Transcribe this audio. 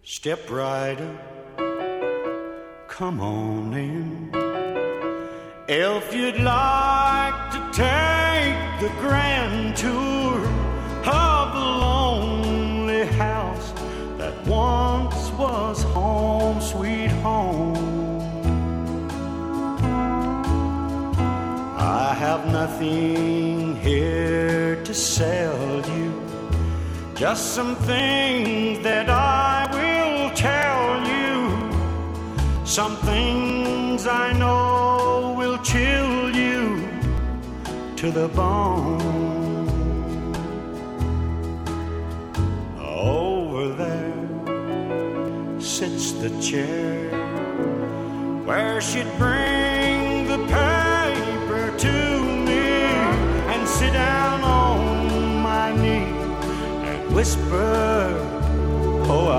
Step right up, come on in. If you'd like to take the grand tour of the lonely house that once was home sweet home, I have nothing here to sell you, just some things that I will tell you, some things I know will chill you to the bone. Over there sits the chair where she'd bring the paper to me and sit down on my knee and whisper, oh,